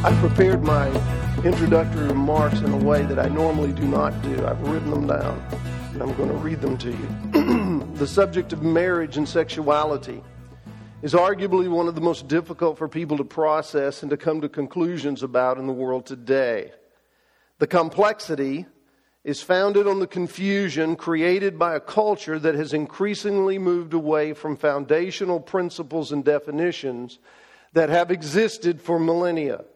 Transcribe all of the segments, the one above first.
I've prepared my introductory remarks in a way that I normally do not do. I've written them down, and I'm going to read them to you. The subject of marriage and sexuality is arguably one of the most difficult for people to process and to come to conclusions about in the world today. The complexity is founded on the confusion created by a culture that has increasingly moved away from foundational principles and definitions that have existed for millennia.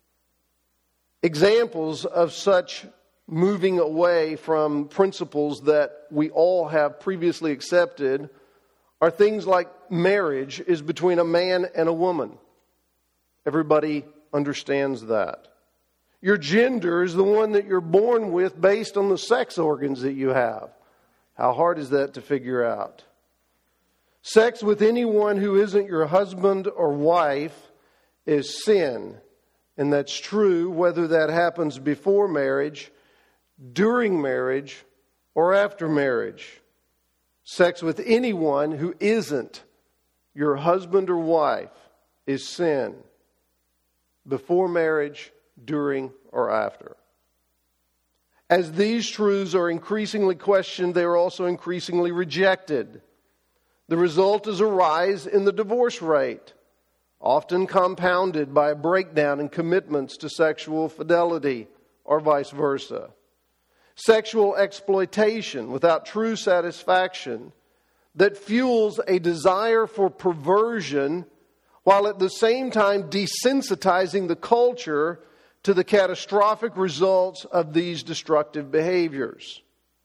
Examples of such moving away from principles that we all have previously accepted are things like marriage is between a man and a woman. Everybody understands that. Your gender is the one that you're born with based on the sex organs that you have. How hard is that to figure out? Sex with anyone who isn't your husband or wife is sin. And that's true whether that happens before marriage, during marriage, or after marriage. Sex with anyone who isn't your husband or wife is sin. Before marriage, during, or after. As these truths are increasingly questioned, they are also increasingly rejected. The result is a rise in the divorce rate, often compounded by a breakdown in commitments to sexual fidelity or vice versa. Sexual exploitation without true satisfaction that fuels a desire for perversion while at the same time desensitizing the culture to the catastrophic results of these destructive behaviors.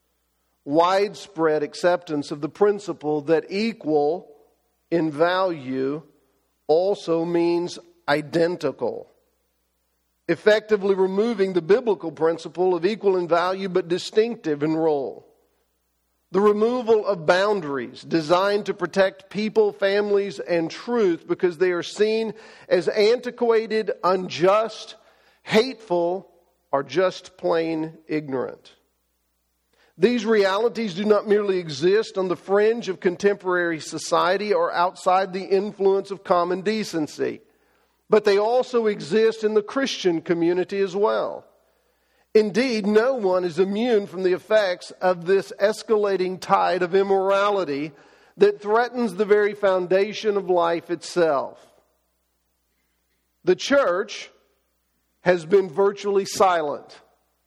Widespread acceptance of the principle that equal in value also means identical, effectively removing the biblical principle of equal in value but distinctive in role. The removal of boundaries designed to protect people, families, and truth because they are seen as antiquated, unjust, hateful, or just plain ignorant. These realities do not merely exist on the fringe of contemporary society or outside the influence of common decency, but they also exist in the Christian community as well. Indeed, no one is immune from the effects of this escalating tide of immorality that threatens the very foundation of life itself. The church has been virtually silent.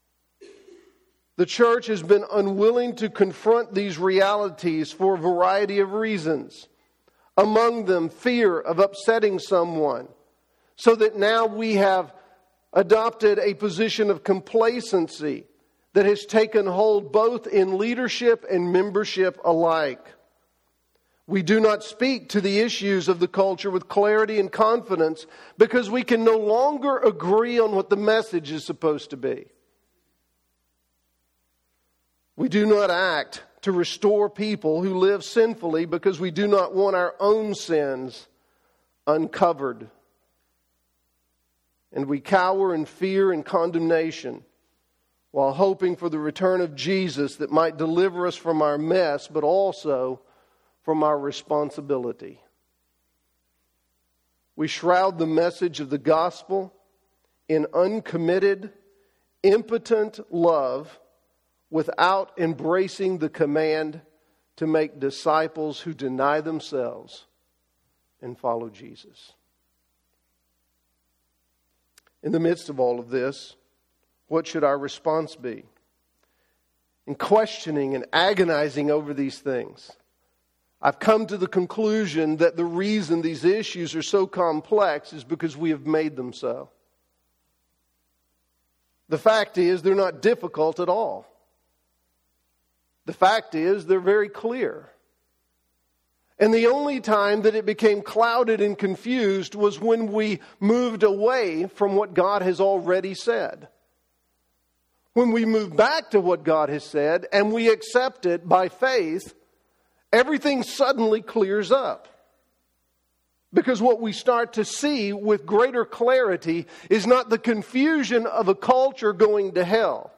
The church has been unwilling to confront these realities for a variety of reasons. Among them, fear of upsetting someone, so that now we have adopted a position of complacency that has taken hold both in leadership and membership alike. We do not speak to the issues of the culture with clarity and confidence because we can no longer agree on what the message is supposed to be. We do not act to restore people who live sinfully because we do not want our own sins uncovered. And we cower in fear and condemnation while hoping for the return of Jesus that might deliver us from our mess, but also from our responsibility. We shroud the message of the gospel in uncommitted, impotent love without embracing the command to make disciples who deny themselves and follow Jesus. In the midst of all of this, what should our response be? In questioning and agonizing over these things, I've come to the conclusion that the reason these issues are so complex is because we have made them so. The fact is, they're not difficult at all. The fact is, they're very clear. And the only time that it became clouded and confused was when we moved away from what God has already said. When we move back to what God has said and we accept it by faith, everything suddenly clears up. Because what we start to see with greater clarity is not the confusion of a culture going to hell,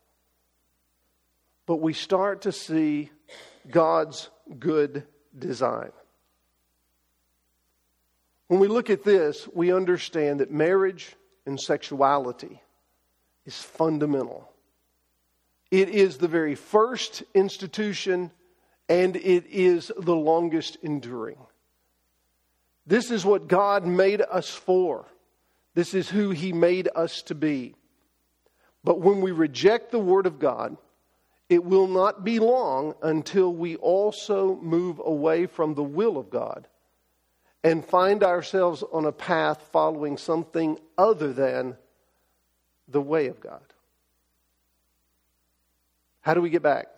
but we start to see God's good design. When we look at this, we understand that marriage and sexuality is fundamental. It is the very first institution, and it is the longest enduring. This is what God made us for. This is who He made us to be. But when we reject the Word of God, it will not be long until we also move away from the will of God and find ourselves on a path following something other than the way of God. How do we get back?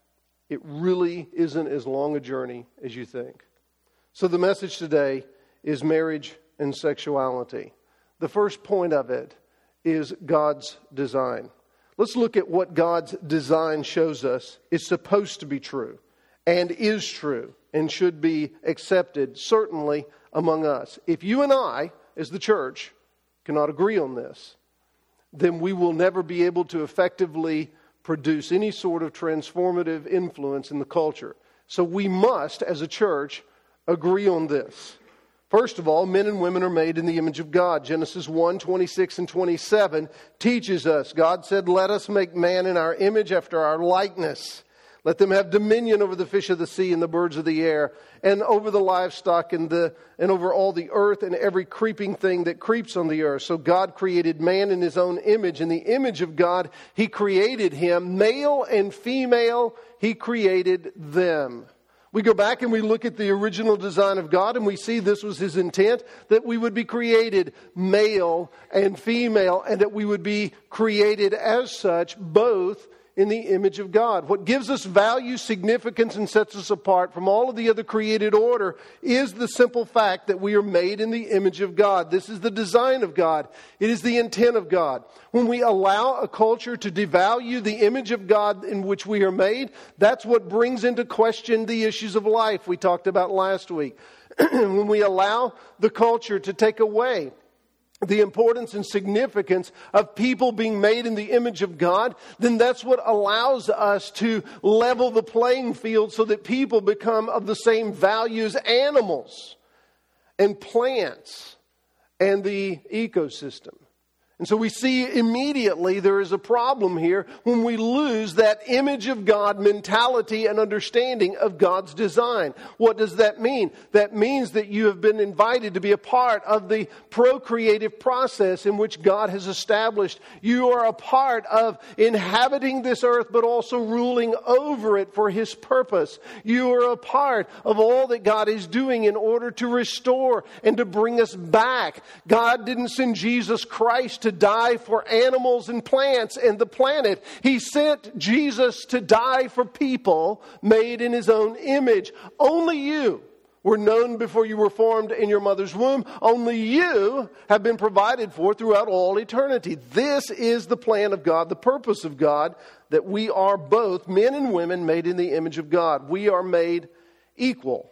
It really isn't as long a journey as you think. So the message today is marriage and sexuality. The first point of it is God's design. Let's look at what God's design shows us is supposed to be true and is true and should be accepted, certainly among us. If you and I, as the church, cannot agree on this, then we will never be able to effectively produce any sort of transformative influence in the culture. So we must, as a church, agree on this. First of all, men and women are made in the image of God. Genesis 1, 26 and 27 teaches us. God said, "Let us make man in our image after our likeness. Let them have dominion over the fish of the sea and the birds of the air, and over the livestock and over all the earth and every creeping thing that creeps on the earth." So God created man in His own image. In the image of God, He created him. Male and female, He created them. We go back and we look at the original design of God, and we see this was His intent, that we would be created male and female, and that we would be created as such, both in the image of God. What gives us value, significance, and sets us apart from all of the other created order is the simple fact that we are made in the image of God. This is the design of God. It is the intent of God. When we allow a culture to devalue the image of God in which we are made, that's what brings into question the issues of life we talked about last week. When we allow the culture to take away the importance and significance of people being made in the image of God, then that's what allows us to level the playing field so that people become of the same value as animals and plants and the ecosystem. And so we see immediately there is a problem here when we lose that image of God mentality and understanding of God's design. What does that mean? That means that you have been invited to be a part of the procreative process in which God has established. You are a part of inhabiting this earth, but also ruling over it for His purpose. You are a part of all that God is doing in order to restore and to bring us back. God didn't send Jesus Christ to die for animals and plants and the planet. He sent Jesus to die for people made in His own image. Only you were known before you were formed in your mother's womb. Only you have been provided for throughout all eternity. This is the plan of God, the purpose of God, that we are both men and women made in the image of God. We are made equal,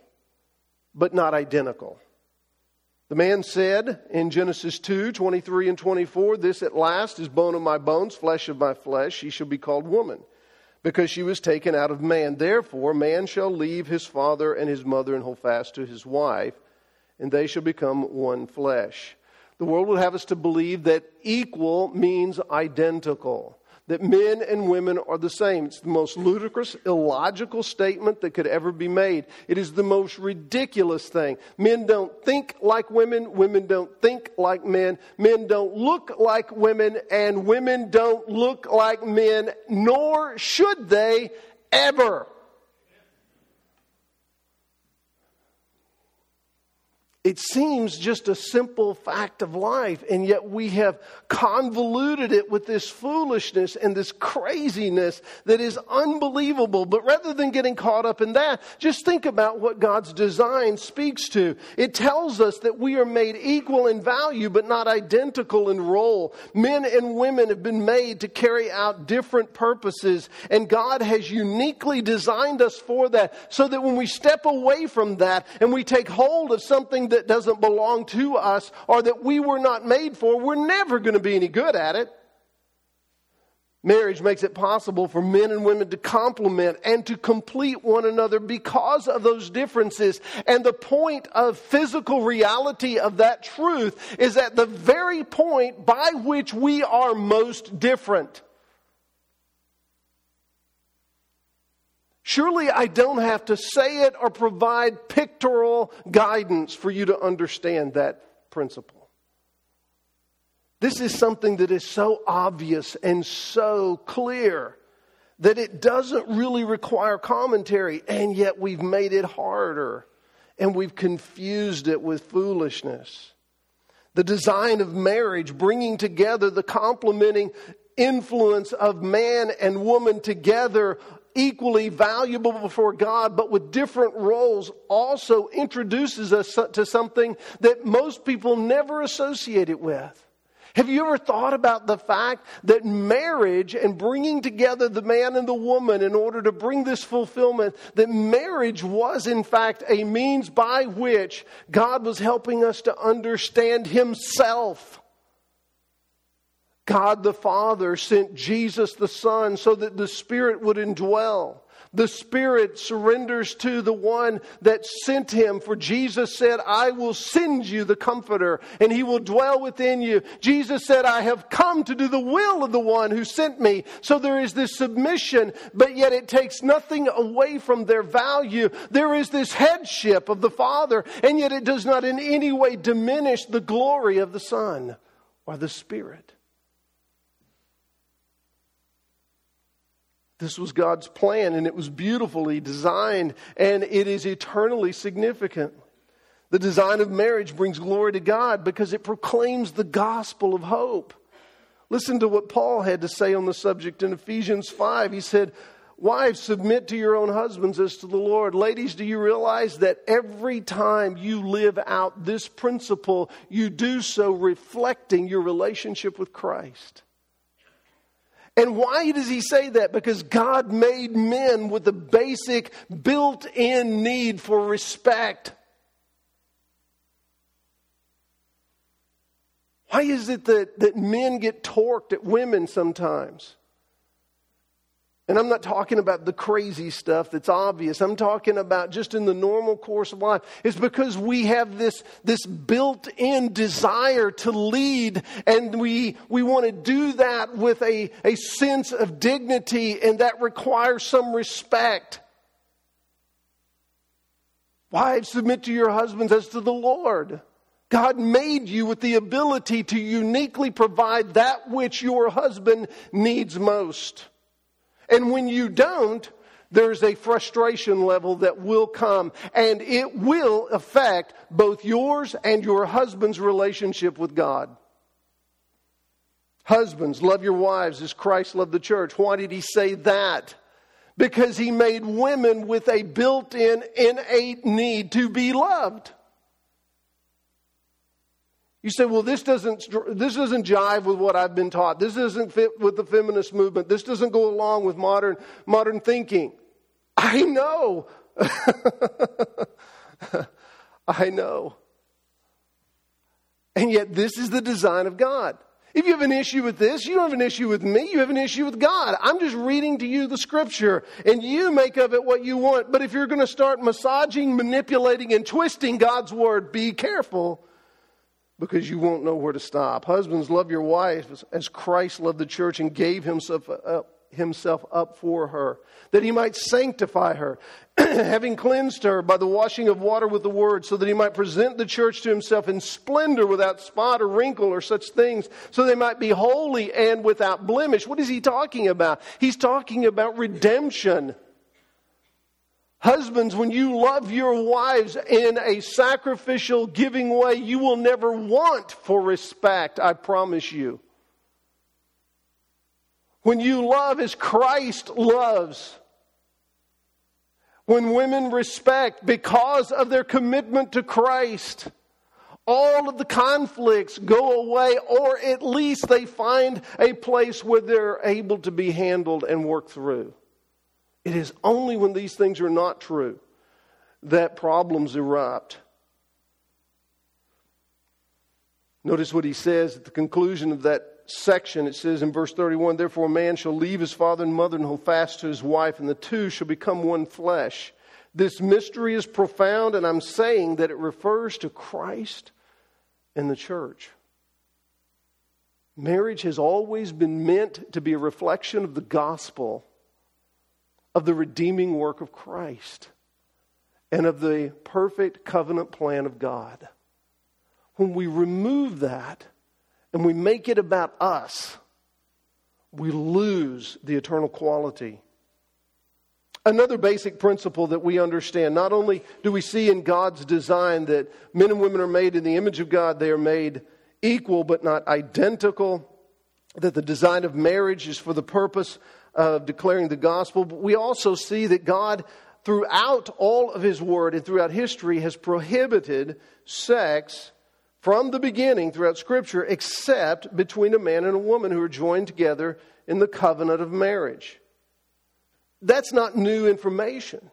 but not identical. The man said in Genesis 2, 23 and 24, "This at last is bone of my bones, flesh of my flesh. She shall be called woman, because she was taken out of man. Therefore, man shall leave his father and his mother and hold fast to his wife, and they shall become one flesh." The world would have us to believe that equal means identical, that men and women are the same. It's the most ludicrous, illogical statement that could ever be made. It is the most ridiculous thing. Men don't think like women. Women don't think like men. Men don't look like women. And women don't look like men, nor should they ever. It seems just a simple fact of life, and yet we have convoluted it with this foolishness and this craziness that is unbelievable. But rather than getting caught up in that, just think about what God's design speaks to. It tells us that we are made equal in value, but not identical in role. Men and women have been made to carry out different purposes, and God has uniquely designed us for that, so that when we step away from that and we take hold of something that doesn't belong to us or that we were not made for, we're never going to be any good at it. Marriage makes it possible for men and women to complement and to complete one another because of those differences. And the point of physical reality of that truth is at the very point by which we are most different. Surely I don't have to say it or provide pictorial guidance for you to understand that principle. This is something that is so obvious and so clear that it doesn't really require commentary, and yet we've made it harder and we've confused it with foolishness. The design of marriage, bringing together the complementing influence of man and woman together, equally valuable before God, but with different roles, also introduces us to something that most people never associate it with. Have you ever thought about the fact that marriage and bringing together the man and the woman in order to bring this fulfillment, that marriage was in fact a means by which God was helping us to understand Himself? God the Father sent Jesus the Son so that the Spirit would indwell. The Spirit surrenders to the one that sent Him. For Jesus said, I will send you the Comforter, and He will dwell within you. Jesus said, I have come to do the will of the one who sent me. So there is this submission, but yet it takes nothing away from their value. There is this headship of the Father, and yet it does not in any way diminish the glory of the Son or the Spirit. This was God's plan, and it was beautifully designed, and it is eternally significant. The design of marriage brings glory to God because it proclaims the gospel of hope. Listen to what Paul had to say on the subject in Ephesians 5. He said, wives, submit to your own husbands as to the Lord. Ladies, do you realize that every time you live out this principle, you do so reflecting your relationship with Christ? And why does he say that? Because God made men with a basic built-in need for respect. Why is it that men get torqued at women sometimes? And I'm not talking about the crazy stuff that's obvious. I'm talking about just in the normal course of life. It's because we have this built-in desire to lead, and we want to do that with a sense of dignity, and that requires some respect. Wives, submit to your husbands as to the Lord. God made you with the ability to uniquely provide that which your husband needs most. And when you don't, there's a frustration level that will come, and it will affect both yours and your husband's relationship with God. Husbands, love your wives as Christ loved the church. Why did he say that? Because he made women with a built-in innate need to be loved. You say, well, this doesn't jive with what I've been taught. This doesn't fit with the feminist movement. This doesn't go along with modern thinking. I know. I know. And yet this is the design of God. If you have an issue with this, you don't have an issue with me. You have an issue with God. I'm just reading to you the Scripture, and you make of it what you want. But if you're going to start massaging, manipulating, and twisting God's Word, be careful, because you won't know where to stop. Husbands, love your wives as Christ loved the church and gave himself up for her, that he might sanctify her, having cleansed her by the washing of water with the word, so that he might present the church to himself in splendor, without spot or wrinkle or such things, so they might be holy and without blemish. What is he talking about? He's talking about redemption. Husbands, when you love your wives in a sacrificial, giving way, you will never want for respect, I promise you. When you love as Christ loves, when women respect because of their commitment to Christ, all of the conflicts go away, or at least they find a place where they're able to be handled and worked through. It is only when these things are not true that problems erupt. Notice what he says at the conclusion of that section, it says in verse 31, "Therefore a man shall leave his father and mother and hold fast to his wife, and the two shall become one flesh." This mystery is profound, and I'm saying that it refers to Christ and the church. Marriage has always been meant to be a reflection of the gospel, of the redeeming work of Christ, and of the perfect covenant plan of God. When we remove that and we make it about us, we lose the eternal quality. Another basic principle that we understand, not only do we see in God's design that men and women are made in the image of God, they are made equal but not identical, that the design of marriage is for the purpose of declaring the gospel, but we also see that God, throughout all of His Word and throughout history, has prohibited sex from the beginning throughout Scripture, except between a man and a woman who are joined together in the covenant of marriage. That's not new information.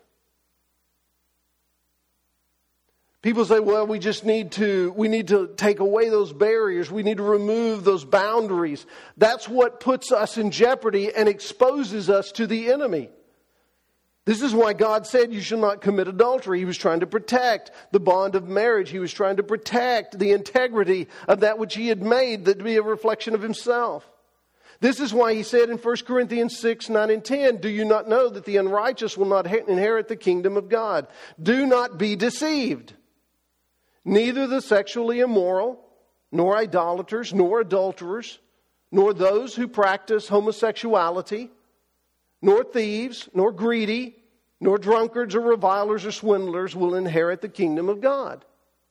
People say, well, we need to take away those barriers. We need to remove those boundaries. That's what puts us in jeopardy and exposes us to the enemy. This is why God said you shall not commit adultery. He was trying to protect the bond of marriage. He was trying to protect the integrity of that which He had made, that to be a reflection of Himself. This is why He said in 1 Corinthians 6, 9 and 10, "Do you not know that the unrighteous will not inherit the kingdom of God? Do not be deceived. Neither the sexually immoral, nor idolaters, nor adulterers, nor those who practice homosexuality, nor thieves, nor greedy, nor drunkards or revilers or swindlers will inherit the kingdom of God."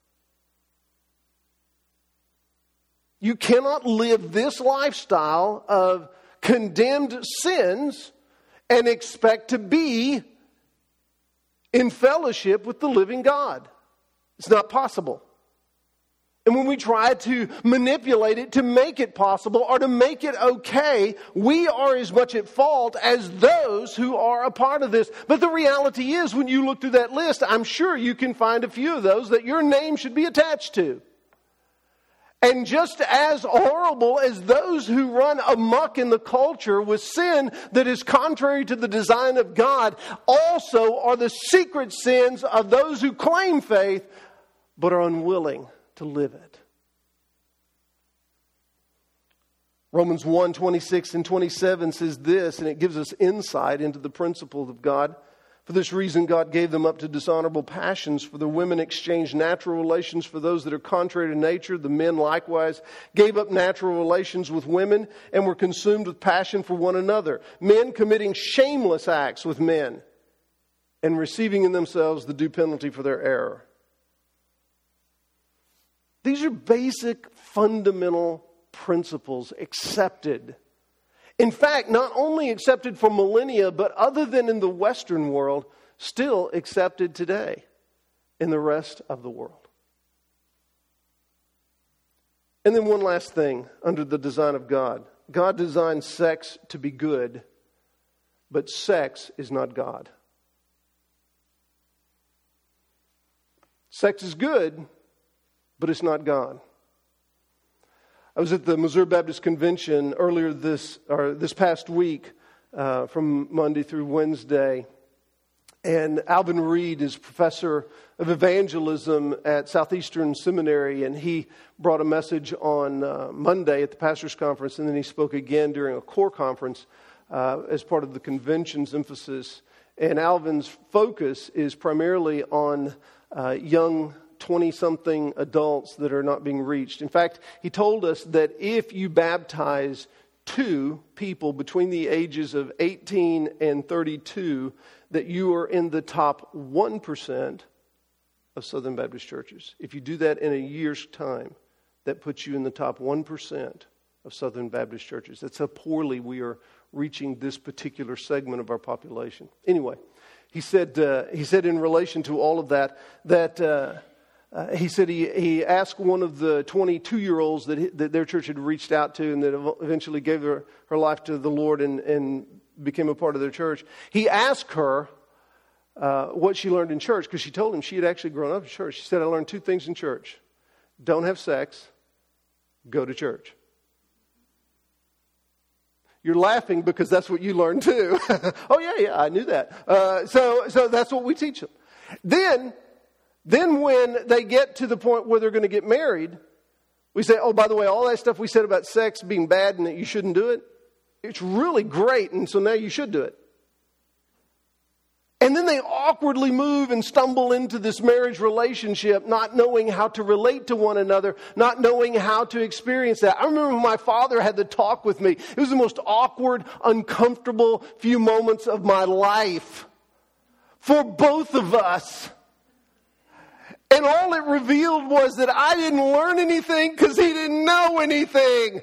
You cannot live this lifestyle of condemned sins and expect to be in fellowship with the living God. It's not possible. And when we try to manipulate it to make it possible or to make it okay, we are as much at fault as those who are a part of this. But the reality is, when you look through that list, I'm sure you can find a few of those that your name should be attached to. And just as horrible as those who run amok in the culture with sin that is contrary to the design of God, also are the secret sins of those who claim faith but are unwilling to live it. Romans 1, 26 and 27 says this, and it gives us insight into the principles of God. "For this reason God gave them up to dishonorable passions, for the women exchanged natural relations for those that are contrary to nature. The men likewise gave up natural relations with women and were consumed with passion for one another. Men committing shameless acts with men and receiving in themselves the due penalty for their error." These are basic, fundamental principles accepted. In fact, not only accepted for millennia, but other than in the Western world, still accepted today in the rest of the world. And then one last thing under the design of God. God designed sex to be good, but sex is not God. Sex is good, but it's not God. I was at the Missouri Baptist Convention earlier this past week, from Monday through Wednesday. And Alvin Reed is professor of evangelism at Southeastern Seminary, and he brought a message on Monday at the Pastors Conference, and then he spoke again during a core conference as part of the convention's emphasis. And Alvin's focus is primarily on young 20-something adults that are not being reached. In fact, he told us that if you baptize 2 people between the ages of 18 and 32, that you are in the top 1% of Southern Baptist churches. If you do that in a year's time, that puts you in the top 1% of Southern Baptist churches. That's how poorly we are reaching this particular segment of our population. Anyway, he said in relation to all of that, he said he asked one of the 22-year-olds that their church had reached out to and that eventually gave her life to the Lord and became a part of their church. He asked her what she learned in church, because she told him she had actually grown up in church. She said, "I learned 2 things in church. Don't have sex, go to church." You're laughing because that's what you learned too. Oh, yeah, I knew that. So that's what we teach them. Then when they get to the point where they're going to get married, we say, oh, by the way, all that stuff we said about sex being bad and that you shouldn't do it, it's really great, and so now you should do it. And then they awkwardly move and stumble into this marriage relationship, not knowing how to relate to one another, not knowing how to experience that. I remember when my father had to talk with me. It was the most awkward, uncomfortable few moments of my life for both of us. And all it revealed was that I didn't learn anything because he didn't know anything.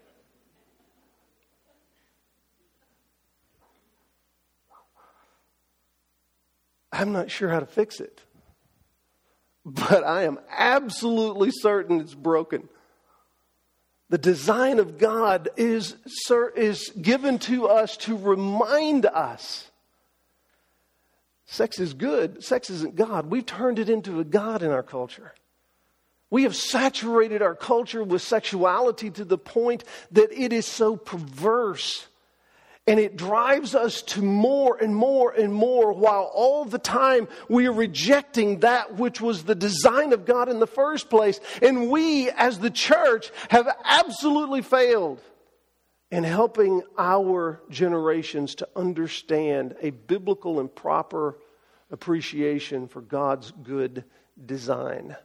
I'm not sure how to fix it. But I am absolutely certain it's broken. The design of God is given to us to remind us. Sex is good. Sex isn't God. We've turned it into a God in our culture. We have saturated our culture with sexuality to the point that it is so perverse. And it drives us to more and more and more, while all the time we are rejecting that which was the design of God in the first place. And we, as the church, have absolutely failed in helping our generations to understand a biblical and proper appreciation for God's good design.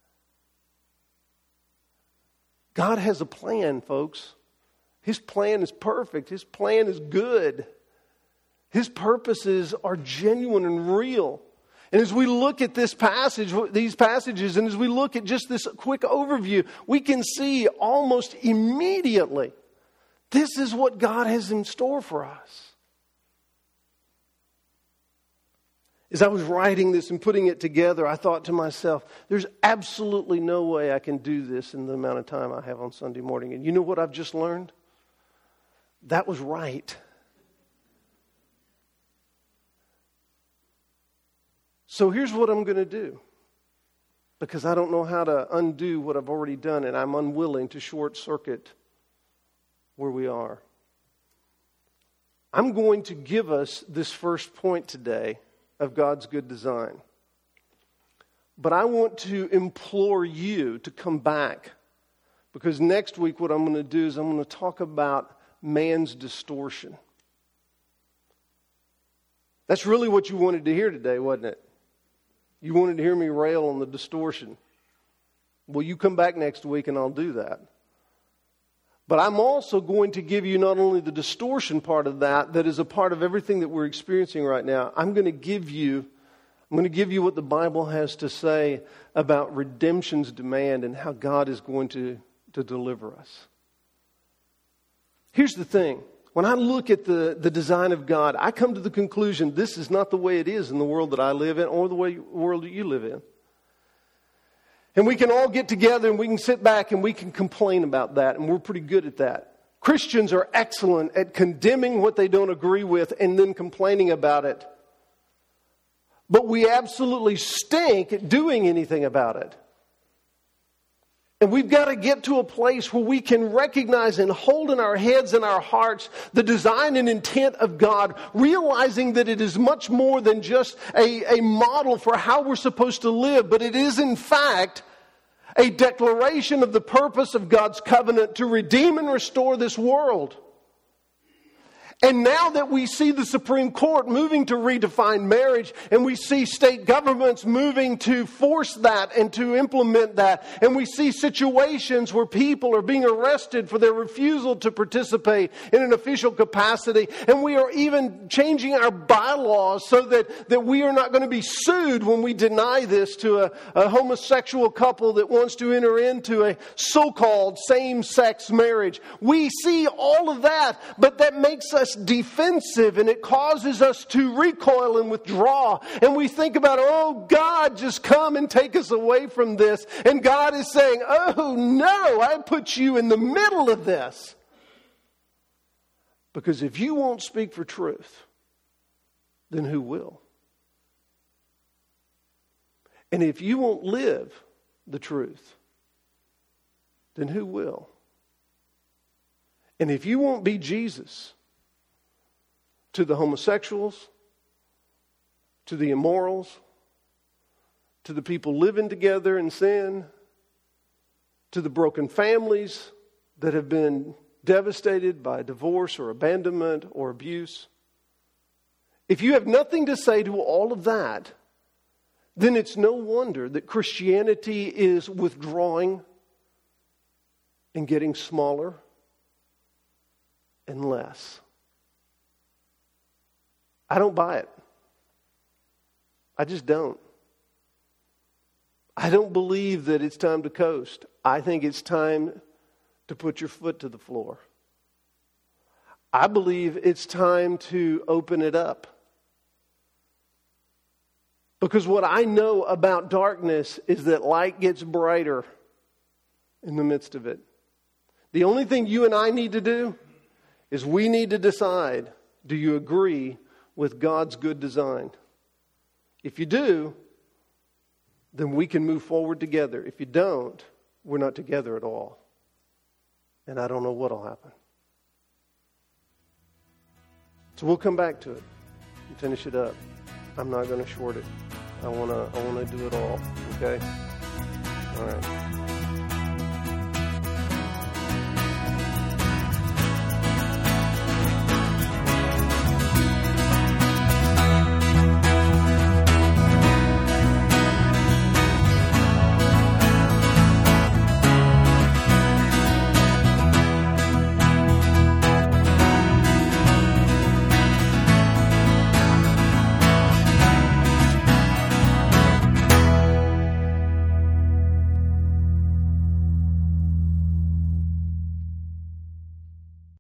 God has a plan, folks. His plan is perfect. His plan is good. His purposes are genuine and real. And as we look at this passage, these passages, and as we look at just this quick overview, we can see almost immediately this is what God has in store for us. As I was writing this and putting it together, I thought to myself, there's absolutely no way I can do this in the amount of time I have on Sunday morning. And you know what I've just learned? That was right. So here's what I'm going to do. Because I don't know how to undo what I've already done, and I'm unwilling to short circuit where we are. I'm going to give us this first point today of God's good design. But I want to implore you to come back. Because next week what I'm going to do is I'm going to talk about man's distortion. That's really what you wanted to hear today, wasn't it? You wanted to hear me rail on the distortion. Well, you come back next week and I'll do that. But I'm also going to give you not only the distortion part of that is a part of everything that we're experiencing right now. I'm going to give you what the Bible has to say about redemption's demand and how God is going to deliver us. Here's the thing. When I look at the design of God, I come to the conclusion this is not the way it is in the world that I live in or the world that you live in. And we can all get together and we can sit back and we can complain about that, and we're pretty good at that. Christians are excellent at condemning what they don't agree with and then complaining about it. But we absolutely stink at doing anything about it. And we've got to get to a place where we can recognize and hold in our heads and our hearts the design and intent of God, realizing that it is much more than just a model for how we're supposed to live, but it is in fact a declaration of the purpose of God's covenant to redeem and restore this world. And now that we see the Supreme Court moving to redefine marriage, and we see state governments moving to force that and to implement that, and we see situations where people are being arrested for their refusal to participate in an official capacity, and we are even changing our bylaws so that we are not going to be sued when we deny this to a homosexual couple that wants to enter into a so-called same-sex marriage. We see all of that, but that makes us defensive, and it causes us to recoil and withdraw, and we think about, oh God, just come and take us away from this. And God is saying, oh no, I put you in the middle of this, because if you won't speak for truth, then who will? And if you won't live the truth, then who will? And if you won't be Jesus to the homosexuals, to the immorals, to the people living together in sin, to the broken families that have been devastated by divorce or abandonment or abuse, if you have nothing to say to all of that, then it's no wonder that Christianity is withdrawing and getting smaller and less. I don't buy it. I just don't. I don't believe that it's time to coast. I think it's time to put your foot to the floor. I believe it's time to open it up. Because what I know about darkness is that light gets brighter in the midst of it. The only thing you and I need to do is we need to decide, do you agree with God's good design? If you do, then we can move forward together. If you don't, we're not together at all. And I don't know what will happen. So we'll come back to it and finish it up. I'm not going to short it. I want to do it all. Okay? All right.